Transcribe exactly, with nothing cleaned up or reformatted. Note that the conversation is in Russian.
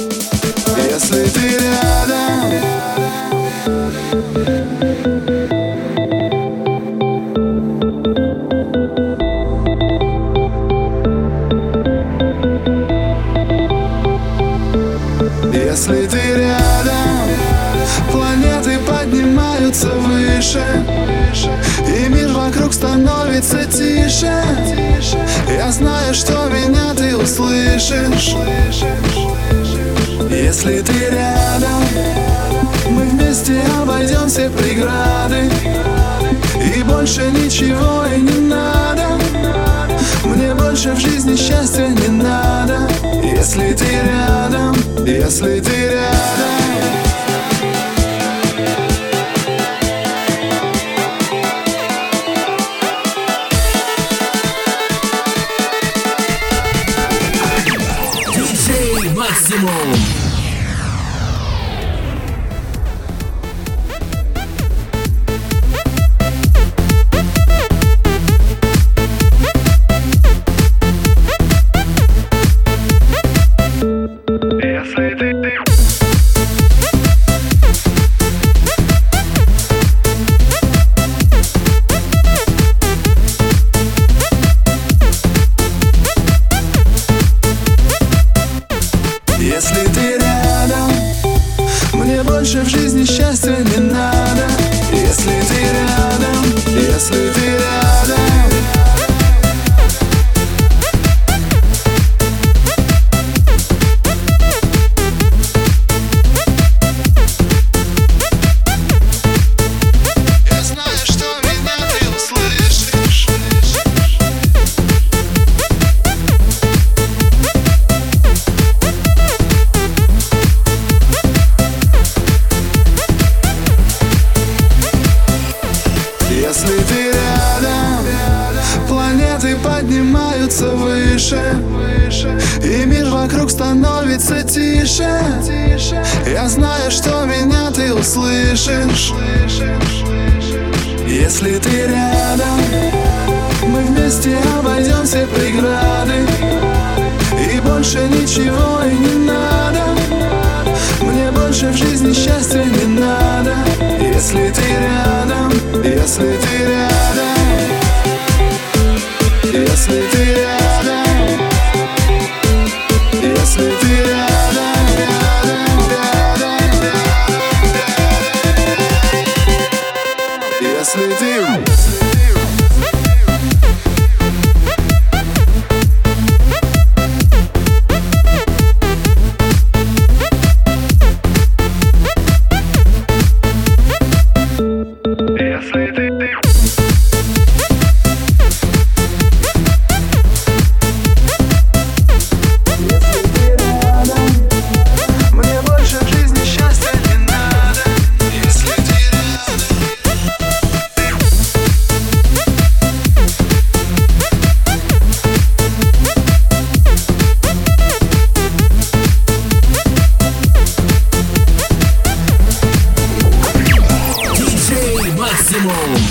если ты рядом. Если ты рядом, планеты поднимаются выше, и мир вокруг становится тише. Я знаю, что меня ты услышишь. Если ты рядом, мы вместе обойдем все преграды, и больше ничего и не надо. Мне больше в жизни счастья не надо. Если ты рядом, если ты рядом. диджей Максимум. Если ты рядом, мне больше в жизни счастья не надо. Если ты рядом, если ты рядом. Я знаю, что меня ты услышишь. Если ты рядом, планеты поднимаются выше, и мир вокруг становится тише. Я знаю, что меня ты услышишь. Если ты рядом, мы вместе обойдем все преграды, и больше ничего и не надо. Мне больше в жизни счастья не надо. Если ты рядом, если ты рядом, если ты рядом, если ты рядом, рядом, рядом, рядом, если ты. диджей Максимум.